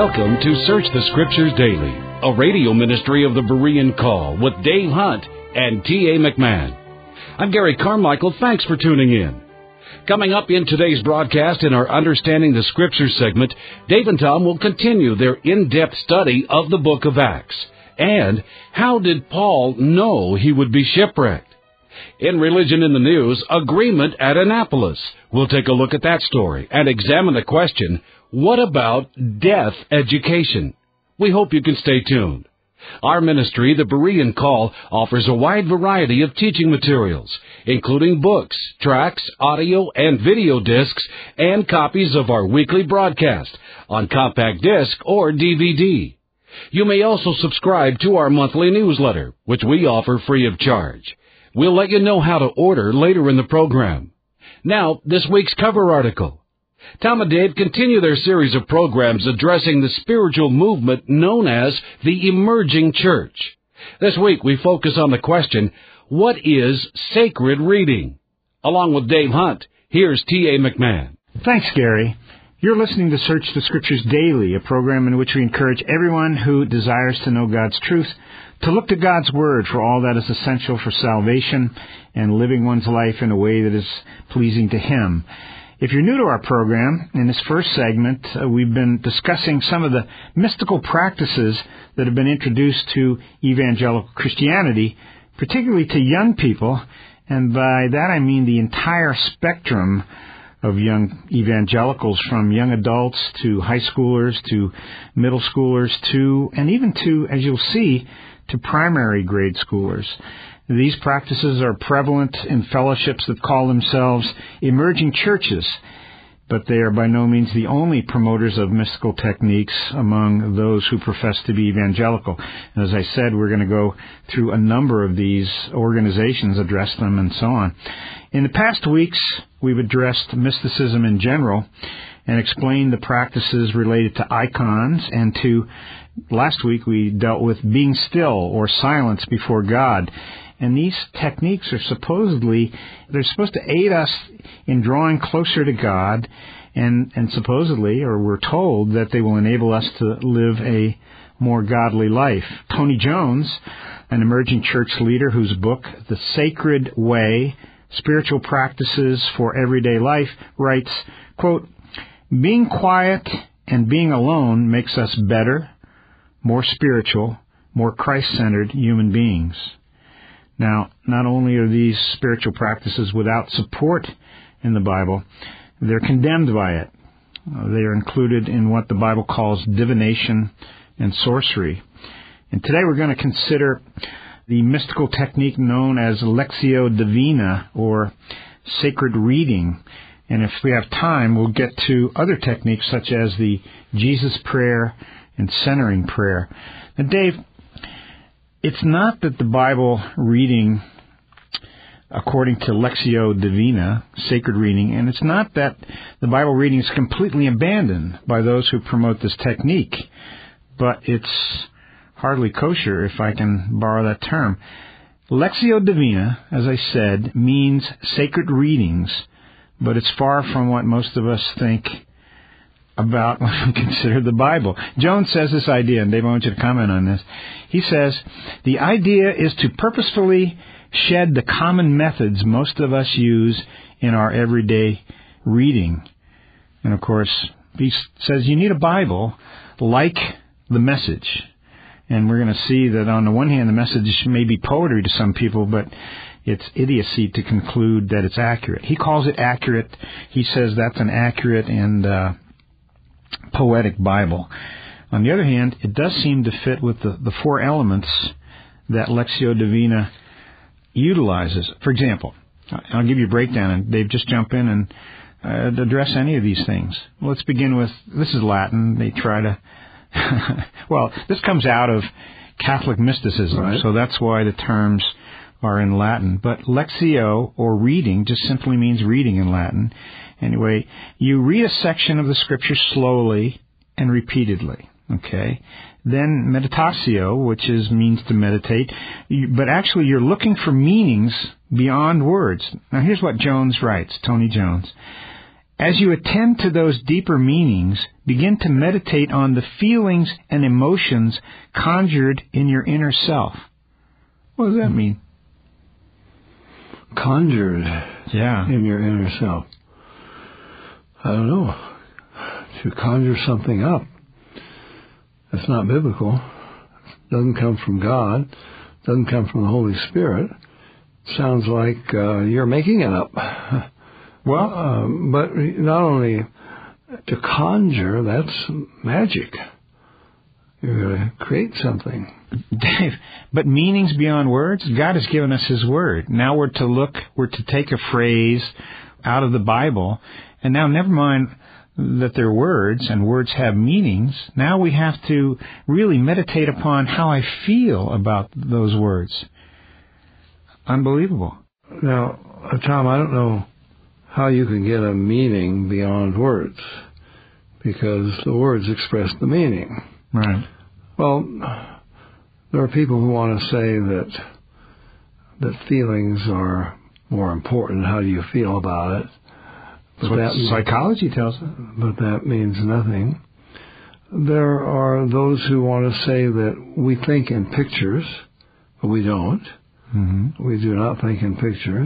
Welcome to Search the Scriptures Daily, a radio ministry of the Berean Call with Dave Hunt and T.A. McMahon. I'm Gary Carmichael. Thanks for tuning in. Coming up in today's broadcast in our Understanding the Scriptures segment, Dave and Tom will continue their in-depth study of the book of Acts. And how did Paul know he would be shipwrecked? In Religion in the News, Agreement at Annapolis. We'll take a look at that story and examine the question, what about death education? We hope you can stay tuned. Our ministry, the Berean Call, offers a wide variety of teaching materials, including books, tracts, audio and video discs, and copies of our weekly broadcast on compact disc or DVD. You may also subscribe to our monthly newsletter, which we offer free of charge. We'll let you know how to order later in the program. Now, this week's cover article. Tom and Dave continue their series of programs addressing the spiritual movement known as the emerging church. This week we focus on the question, what is sacred reading? Along with Dave Hunt, here's T.A. McMahon. Thanks, Gary. You're listening to Search the Scriptures Daily, a program in which we encourage everyone who desires to know God's truth to look to God's Word for all that is essential for salvation and living one's life in a way that is pleasing to Him. If you're new to our program, in this first segment, we've been discussing some of the mystical practices that have been introduced to evangelical Christianity, particularly to young people, and by that I mean the entire spectrum of young evangelicals, from young adults to high schoolers to middle schoolers to, and even to, as you'll see, to primary grade schoolers. These practices are prevalent in fellowships that call themselves emerging churches, but they are by no means the only promoters of mystical techniques among those who profess to be evangelical. And as I said, we're going to go through a number of these organizations, address them, and so on. In the past weeks, we've addressed mysticism in general and explained the practices related to icons, and last week we dealt with being still or silence before God. And these techniques are they're supposed to aid us in drawing closer to God, and supposedly, or we're told, that they will enable us to live a more godly life. Tony Jones, an emerging church leader whose book, The Sacred Way, Spiritual Practices for Everyday Life, writes, quote, "Being quiet and being alone makes us better, more spiritual, more Christ-centered human beings." Now, not only are these spiritual practices without support in the Bible, they're condemned by it. They are included in what the Bible calls divination and sorcery. And today we're going to consider the mystical technique known as Lectio Divina, or sacred reading. And if we have time, we'll get to other techniques such as the Jesus prayer and centering prayer. Now, Dave, it's not that the Bible reading, according to Lectio Divina, sacred reading, and it's not that the Bible reading is completely abandoned by those who promote this technique, but it's hardly kosher, if I can borrow that term. Lectio Divina, as I said, means sacred readings, but it's far from what most of us think about when we consider the Bible. Jones says this idea, and Dave, I want you to comment on this. He says, the idea is to purposefully shed the common methods most of us use in our everyday reading. And of course, he says you need a Bible like the Message. And we're going to see that on the one hand, the Message may be poetry to some people, but it's idiocy to conclude that it's accurate. He calls it accurate. He says that's an accurate and poetic Bible. On the other hand, it does seem to fit with the four elements that Lectio Divina utilizes. For example, I'll give you a breakdown, and Dave, just jump in and address any of these things. Well, let's begin with, this is Latin. They try to, well, this comes out of Catholic mysticism, right? So that's why the terms are in Latin. But Lectio, or reading, just simply means reading in Latin. Anyway, you read a section of the Scripture slowly and repeatedly, okay? Then meditatio, which means to meditate, but actually you're looking for meanings beyond words. Now here's what Jones writes, Tony Jones. As you attend to those deeper meanings, begin to meditate on the feelings and emotions conjured in your inner self. What does that mean? Conjured in your inner self. I don't know. To conjure something up. That's not biblical. Doesn't come from God. Doesn't come from the Holy Spirit. Sounds like you're making it up. Well, but not only to conjure, that's magic. You're going to create something. Dave, but meanings beyond words? God has given us His Word. Now we're to take a phrase out of the Bible, and now never mind that they're words, and words have meanings. Now we have to really meditate upon how I feel about those words. Unbelievable. Now, Tom, I don't know how you can get a meaning beyond words, because the words express the meaning. Right. Well, there are people who want to say that feelings are more important. How do you feel about it? But that's what psychology tells us. But that means nothing. There are those who want to say that we think in pictures, but we don't. Mm-hmm. We do not think in pictures.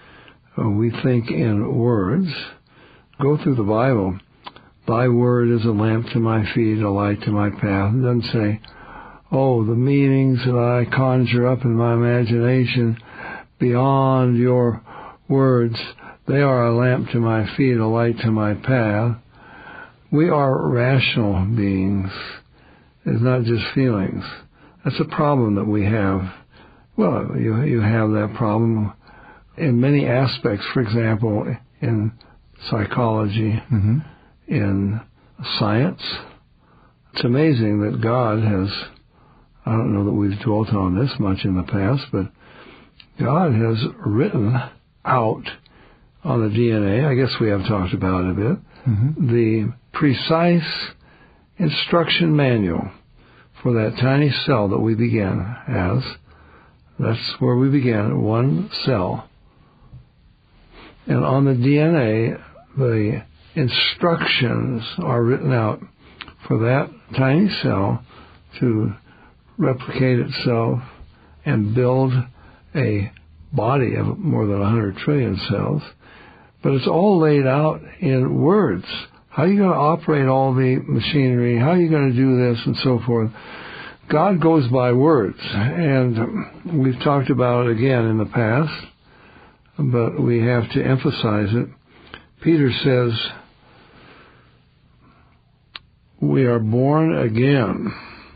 We think in words. Go through the Bible. Thy word is a lamp to my feet, a light to my path. It doesn't say, oh, the meanings that I conjure up in my imagination beyond your words, they are a lamp to my feet, a light to my path. We are rational beings. It's not just feelings. That's a problem that we have. Well, you have that problem in many aspects. For example, in psychology, mm-hmm. in science. It's amazing that God has, I don't know that we've dwelt on this much in the past, but God has written out on the DNA, I guess we have talked about it a bit, mm-hmm. the precise instruction manual for that tiny cell that we begin as. That's where we begin, one cell. And on the DNA, the instructions are written out for that tiny cell to replicate itself and build a body of more than 100 trillion cells. But it's all laid out in words. How are you going to operate all the machinery? How are you going to do this and so forth? God goes by words. And we've talked about it again in the past, but we have to emphasize it. Peter says, we are born again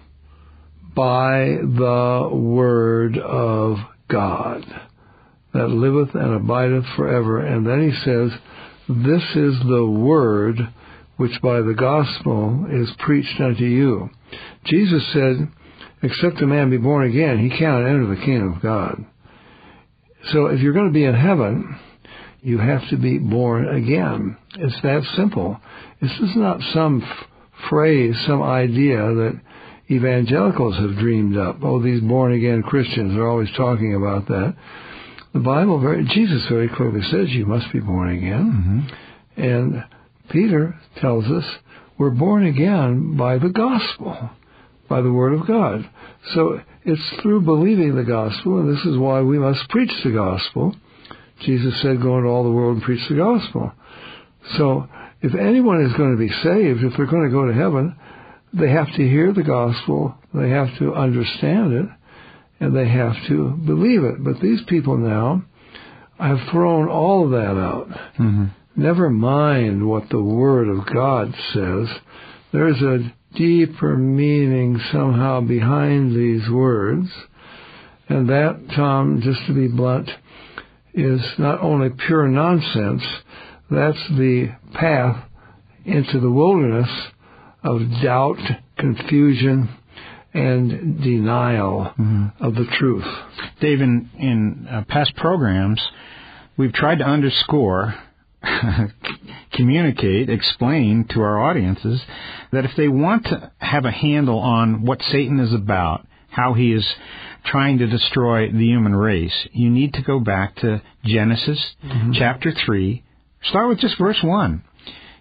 by the word of God that liveth and abideth forever. And then he says, this is the word which by the gospel is preached unto you. Jesus said, except a man be born again, he cannot enter the kingdom of God. So if you're going to be in heaven, you have to be born again. It's that simple. This is not some phrase, some idea that evangelicals have dreamed up. Oh, these born-again Christians are always talking about that. The Bible, Jesus very clearly says you must be born again. Mm-hmm. And Peter tells us we're born again by the gospel, by the word of God. So it's through believing the gospel, and this is why we must preach the gospel. Jesus said, go into all the world and preach the gospel. So if anyone is going to be saved, if they're going to go to heaven, they have to hear the gospel, they have to understand it, and they have to believe it. But these people now have thrown all of that out. Mm-hmm. Never mind what the Word of God says. There's a deeper meaning somehow behind these words. And that, Tom, just to be blunt, is not only pure nonsense, that's the path into the wilderness of doubt, confusion, and denial of the truth. Dave, in past programs, we've tried to underscore, communicate, explain to our audiences that if they want to have a handle on what Satan is about, how he is trying to destroy the human race, you need to go back to Genesis chapter 3. Start with just verse 1.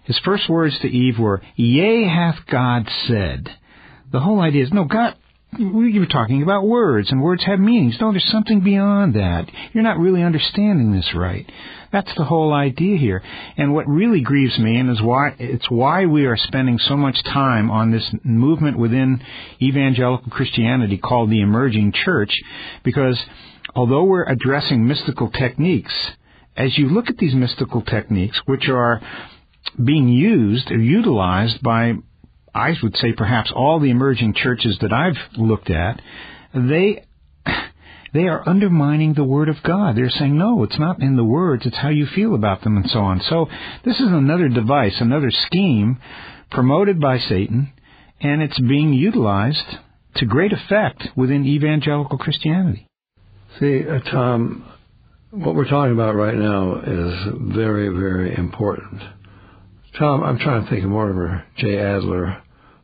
His first words to Eve were, "Yea, hath God said." The whole idea is, no, God, you were talking about words, and words have meanings. No, there's something beyond that. You're not really understanding this right. That's the whole idea here. And what really grieves me, and it's why we are spending so much time on this movement within evangelical Christianity called the emerging church, because although we're addressing mystical techniques, as you look at these mystical techniques, which are being used or utilized by, I would say, perhaps all the emerging churches that I've looked at, they are undermining the Word of God. They're saying, no, it's not in the words, it's how you feel about them and so on. So this is another device, another scheme promoted by Satan, and it's being utilized to great effect within evangelical Christianity. See, Tom, what we're talking about right now is very, very important. Tom, I'm trying to think of Mortimer J. Adler,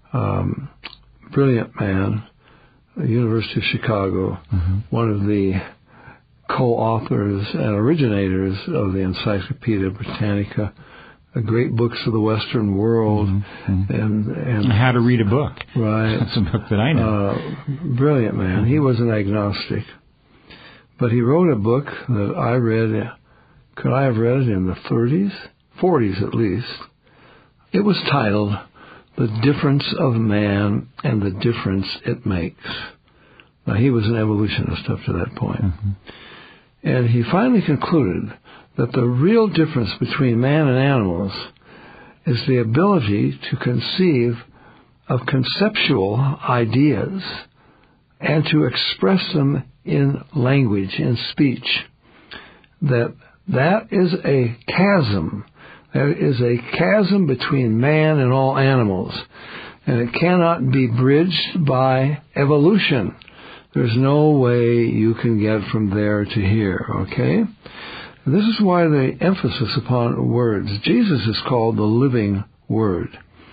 brilliant man, University of Chicago, one of the co-authors and originators of the Encyclopedia Britannica, great books of the Western world, and How to Read a Book. Right. That's a book that I know. Brilliant man. He was an agnostic. But he wrote a book that I read, could I have read it in the 30s? 40s at least. It was titled, "The Difference of Man and the Difference It Makes." Now, he was an evolutionist up to that point. And he finally concluded that the real difference between man and animals is the ability to conceive of conceptual ideas and to express them in language, in speech. That is a chasm. There is a chasm between man and all animals, and it cannot be bridged by evolution. There's no way you can get from there to here, okay? This is why the emphasis upon words. Jesus is called the living Word.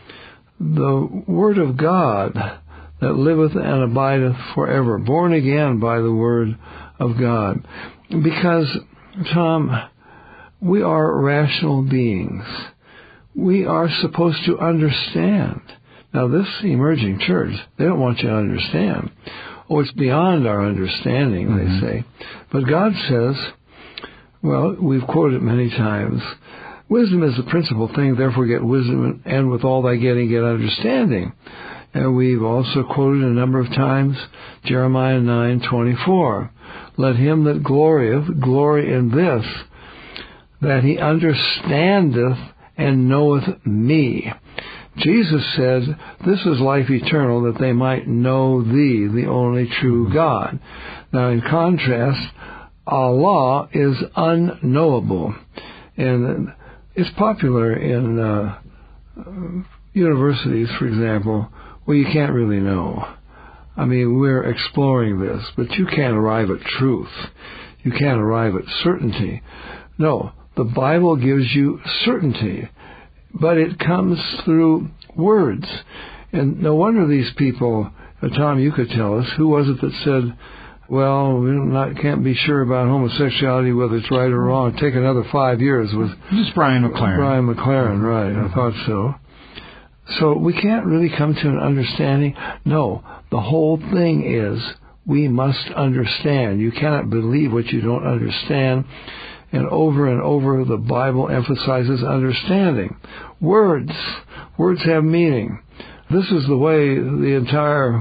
The Word of God that liveth and abideth forever, born again by the Word of God. Because, Tom, we are rational beings. We are supposed to understand. Now, this emerging church, they don't want you to understand. Oh, it's beyond our understanding, they say. But God says, well, we've quoted it many times, wisdom is the principal thing, therefore get wisdom, and with all thy getting, get understanding. And we've also quoted a number of times Jeremiah 9:24. Let him that glorieth glory in this, that he understandeth and knoweth me. Jesus said, this is life eternal, that they might know thee, the only true God. Now, in contrast, Allah is unknowable. And it's popular in universities, for example, where you can't really know. I mean, we're exploring this, but you can't arrive at truth. You can't arrive at certainty. No, the Bible gives you certainty, but it comes through words. And no wonder these people, Tom, you could tell us, who was it that said, well, we can't be sure about homosexuality, whether it's right or wrong. Take another 5 years with... This is Brian McLaren. Brian McLaren, right. I thought so. So we can't really come to an understanding. No, the whole thing is we must understand. You cannot believe what you don't understand. And over, the Bible emphasizes understanding. Words have meaning. This is the way the entire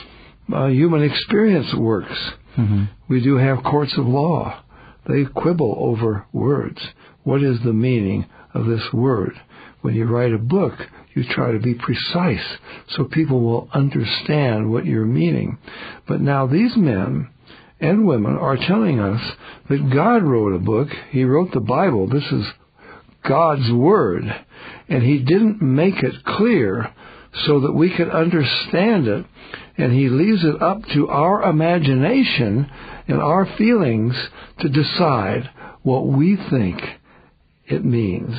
human experience works. We do have courts of law. They quibble over words. What is the meaning of this word? When you write a book, you try to be precise so people will understand what you're meaning. But now these men and women are telling us that God wrote a book. He wrote the Bible. This is God's Word. And He didn't make it clear so that we could understand it. And He leaves it up to our imagination and our feelings to decide what we think it means.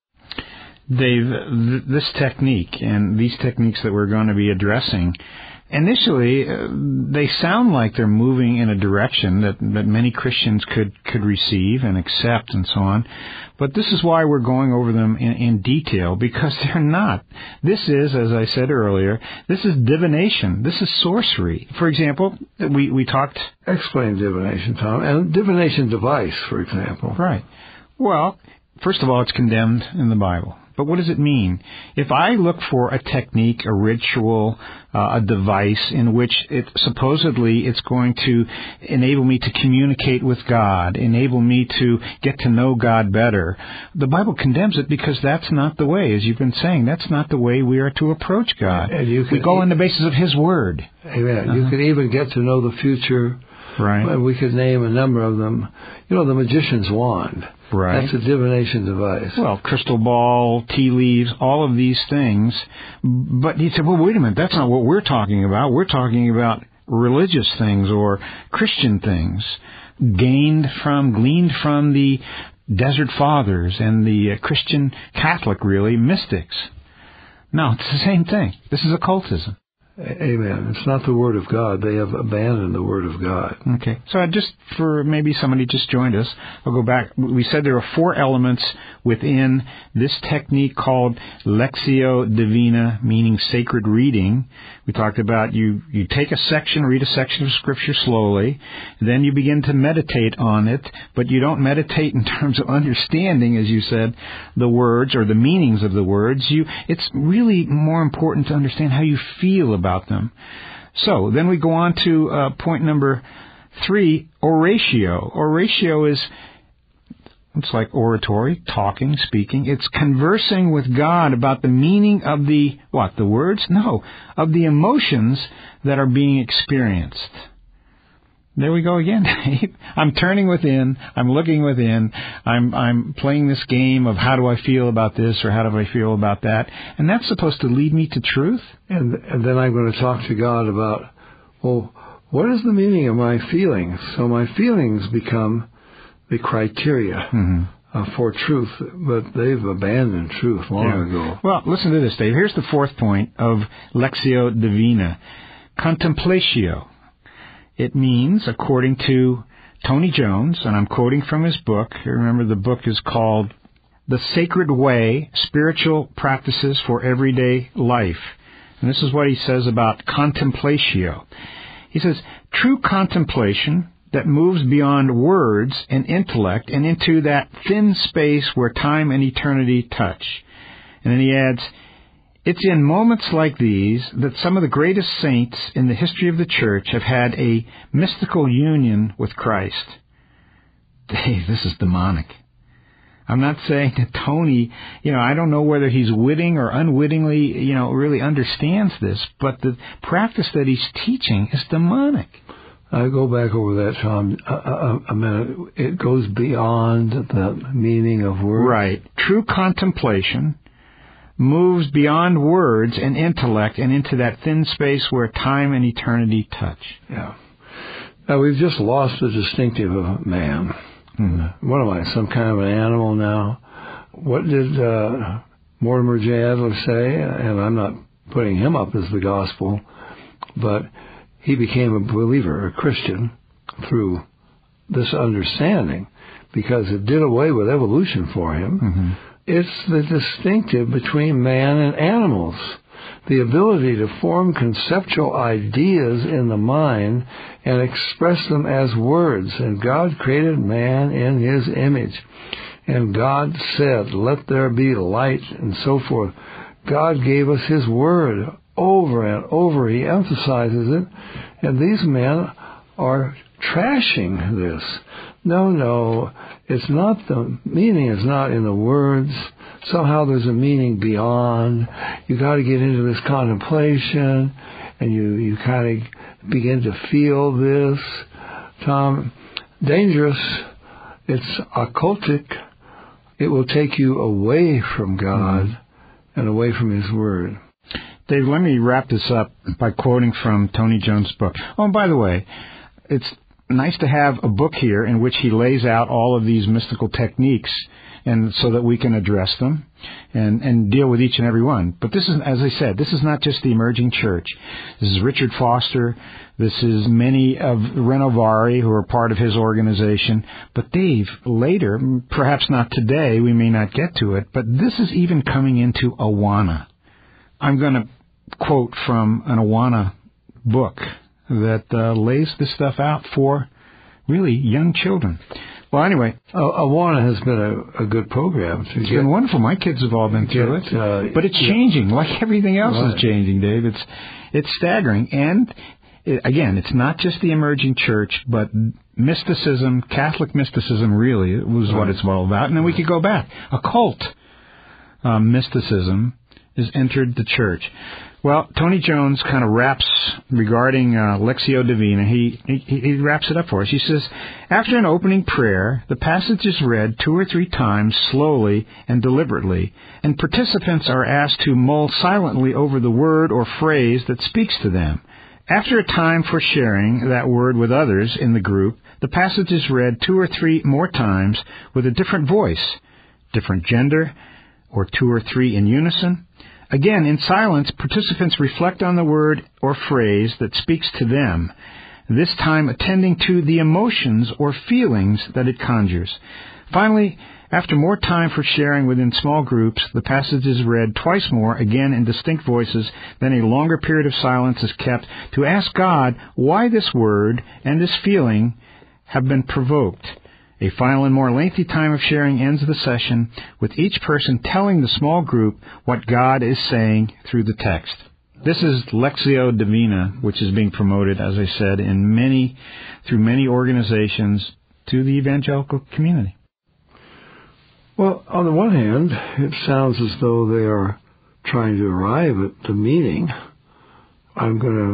Dave, this technique and these techniques that we're going to be addressing, initially, they sound like they're moving in a direction that many Christians could receive and accept and so on. But this is why we're going over them in detail, because they're not. This is, as I said earlier, this is divination. This is sorcery. For example, we talked... Explain divination, Tom. And divination device, for example. Right. Well, first of all, it's condemned in the Bible. But what does it mean? If I look for a technique, a ritual, a device in which it's going to enable me to communicate with God, enable me to get to know God better, the Bible condemns it because that's not the way, as you've been saying. That's not the way we are to approach God. We go on the basis of His Word. Amen. You can even get to know the future. Right. We could name a number of them. You know, the magician's wand. Right. That's a divination device. Well, crystal ball, tea leaves, all of these things. But he said, well, wait a minute, that's not what we're talking about. We're talking about religious things or Christian things gleaned from the Desert Fathers and the Christian Catholic, really, mystics. No, it's the same thing. This is occultism. Amen. It's not the Word of God. They have abandoned the Word of God. Okay. So for maybe somebody just joined us, I'll go back. We said there are 4 elements within this technique called Lectio Divina, meaning sacred reading. We talked about you take a section, read a section of Scripture slowly, then you begin to meditate on it, but you don't meditate in terms of understanding, as you said, the words or the meanings of the words. It's really more important to understand how you feel about them. So then we go on to point number 3, oratio. Oratio is, it's like oratory, talking, speaking. It's conversing with God about the meaning of the words? No, of the emotions that are being experienced. There we go again. I'm turning within. I'm looking within. I'm playing this game of how do I feel about this or how do I feel about that. And that's supposed to lead me to truth. And then I'm going to talk to God about, well, what is the meaning of my feelings? So my feelings become the criteria for truth, but they've abandoned truth long ago. Well, listen to this, Dave. Here's the 4th point of Lectio Divina. Contemplatio. It means, according to Tony Jones, and I'm quoting from his book. Remember, the book is called The Sacred Way, Spiritual Practices for Everyday Life. And this is what he says about contemplatio. He says, true contemplation that moves beyond words and intellect and into that thin space where time and eternity touch. And then he adds, it's in moments like these that some of the greatest saints in the history of the church have had a mystical union with Christ. Dave, this is demonic. I'm not saying that Tony, I don't know whether he's witting or unwittingly, really understands this, but the practice that he's teaching is demonic. I go back over that, Tom, a minute. It goes beyond the meaning of words. Right. True contemplation moves beyond words and intellect and into that thin space where time and eternity touch. Yeah. Now, we've just lost the distinctive of man. What am I, some kind of an animal now? What did Mortimer J. Adler say? And I'm not putting him up as the gospel, but he became a believer, a Christian, through this understanding because it did away with evolution for him. It's the distinctive between man and animals, the ability to form conceptual ideas in the mind and express them as words. And God created man in His image. And God said, let there be light, and so forth. God gave us His word over and over. He emphasizes it. And these men are trashing this. No, it's not, the meaning is not in the words. Somehow there's a meaning beyond. You got to get into this contemplation, and you kind of begin to feel this. Tom, dangerous. It's occultic. It will take you away from God and away from His Word. Dave, let me wrap this up by quoting from Tony Jones' book. Oh, and by the way, it's nice to have a book here in which he lays out all of these mystical techniques, and so that we can address them and deal with each and every one. But this is, as I said, this is not just the emerging church. This is Richard Foster. This is many of Renovari who are part of his organization. But Dave, later, perhaps not today, we may not get to it, but this is even coming into Awana. I'm going to quote from an Awana book that lays this stuff out for really young children. Well, anyway, Awana has been a good program. It's been wonderful. My kids have all been through it. But it's changing, like everything else is changing, Dave. It's staggering. And, again, it's not just the emerging church, but mysticism, Catholic mysticism really was what it's all about. And then we could go back. Occult mysticism has entered the church. Well, Tony Jones kind of wraps regarding Lectio Divina. He wraps it up for us. He says, after an opening prayer, the passage is read 2 or 3 times slowly and deliberately, and participants are asked to mull silently over the word or phrase that speaks to them. After a time for sharing that word with others in the group, the passage is read 2 or 3 more times with a different voice, different gender, or 2 or 3 in unison. Again, in silence, participants reflect on the word or phrase that speaks to them, this time attending to the emotions or feelings that it conjures. Finally, after more time for sharing within small groups, the passage is read twice more, again in distinct voices, then a longer period of silence is kept to ask God why this word and this feeling have been provoked. A final and more lengthy time of sharing ends the session with each person telling the small group what God is saying through the text. This is Lectio Divina, which is being promoted, as I said, through many organizations to the evangelical community. Well, on the one hand, it sounds as though they are trying to arrive at the meaning. I'm going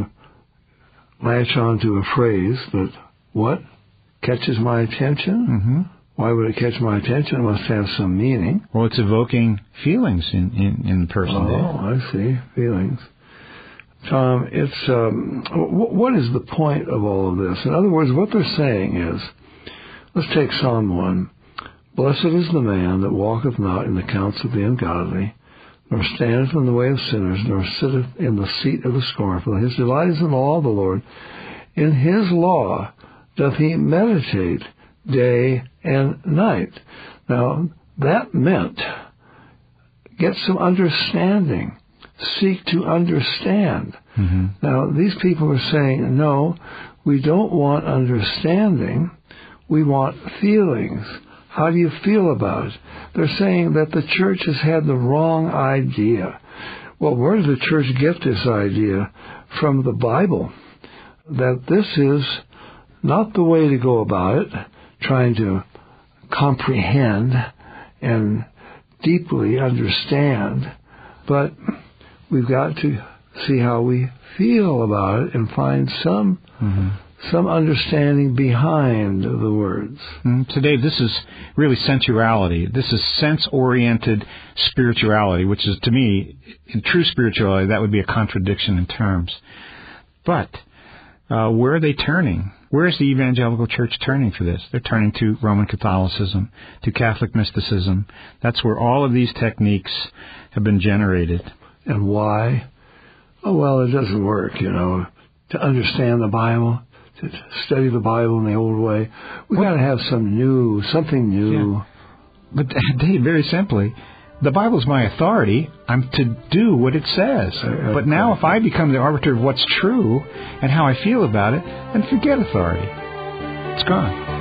to latch on to a phrase that, what? Catches my attention? Mm-hmm. Why would it catch my attention? It must have some meaning. Well, it's evoking feelings in the person. Oh, I see. Feelings. Tom, what is the point of all of this? In other words, what they're saying is, let's take Psalm 1. Blessed is the man that walketh not in the counsel of the ungodly, nor standeth in the way of sinners, nor sitteth in the seat of the scornful. His delight is in the law of the Lord. In his law doth he meditate day and night. Now, that meant get some understanding. Seek to understand. Mm-hmm. Now, these people are saying, no, we don't want understanding. We want feelings. How do you feel about it? They're saying that the church has had the wrong idea. Well, where did the church get this idea? From the Bible. That this is not the way to go about it, trying to comprehend and deeply understand, but we've got to see how we feel about it and find some understanding behind the words. So, Dave, this is really sensuality. This is sense-oriented spirituality, which is, to me, in true spirituality, that would be a contradiction in terms. But where are they turning? Where is the evangelical church turning for this? They're turning to Roman Catholicism, to Catholic mysticism. That's where all of these techniques have been generated. And why? Oh, well, it doesn't work, To understand the Bible, to study the Bible in the old way, we've got to have something new. Yeah. But, Dave, very simply, the Bible's my authority. I'm to do what it says. But now if I become the arbiter of what's true and how I feel about it, then forget authority. It's gone.